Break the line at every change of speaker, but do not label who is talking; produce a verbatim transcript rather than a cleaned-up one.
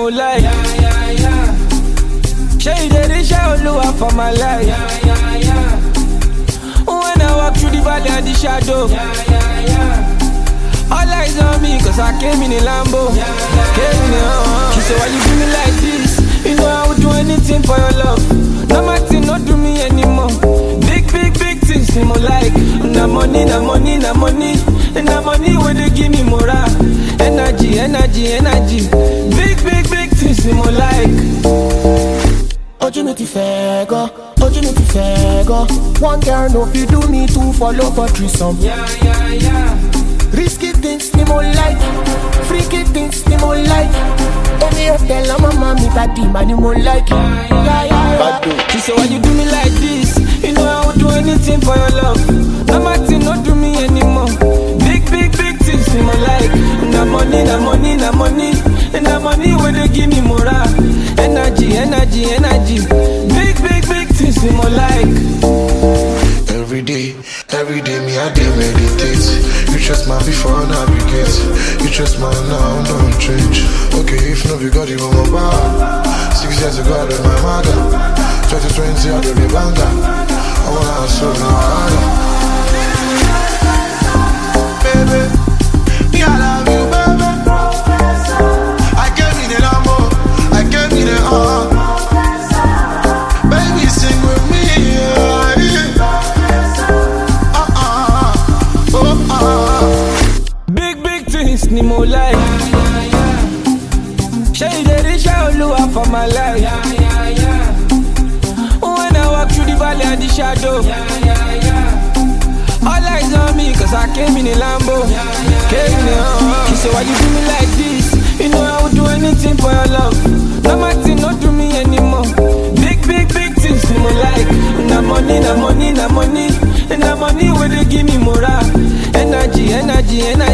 mo like.
Yeah, yeah, yeah.
Shey dey reach Oluwa for my life.
Yeah, yeah, yeah.
When I walk through the valley and the shadow,
Yeah, yeah, yeah.
all eyes on me, cause I came in a Lambo.
Yeah, yeah,
Came in a uh, She said, why you do me like this? You know I would do anything for your love. No matter, not do me anymore. Big, big, big things, me more like. Na money, na money, na money. And na money when they give me more energy, energy, energy. Big, big, big things, me more like.
Ojú mi ti fẹ́ gan, ojú mi ti fẹ́ gan. One girl no fit do me two follow for threesome.
Yeah, yeah, yeah.
Risky things ni mo like, freaky things ni mo like. Every hotel on my mommy party man ni mo like. Yeah, yeah, yeah.
She said, why you do me like this? You know I would do anything for your love. No matter, not do me anymore. Big, big, big things in my life. Na money, na money, na money. And na money when they give me more energy, energy, energy. Big, big, big things in my life.
Every day, every day me I dey meditate. You trust my before navigate. You trust my now don't change. Okay, if no be God you my bar. Six years ago I did my mother. Twenty twenty I did the banger. I wanna hustle now harder. Baby, me I love you, baby. I gave me the Lambo, I gave me the uh. Baby sing with me, yeah, yeah. Uh uh, oh uh.
Big, big things ni mo like.
Yeah, yeah, yeah.
Shey dey reach Oluwa for my life.
Yeah, yeah, yeah.
When I walk through the valley and the shadow,
Yeah, yeah, yeah.
all eyes on me, cause I came in a Lambo.
Yeah, yeah,
Came in a uh, She said, why you do me like this? You know I would do anything for your love. No matter, not do me anymore. Big, big, big things in my life. Na money, na money, na money. And na money when they give me more energy, energy, energy.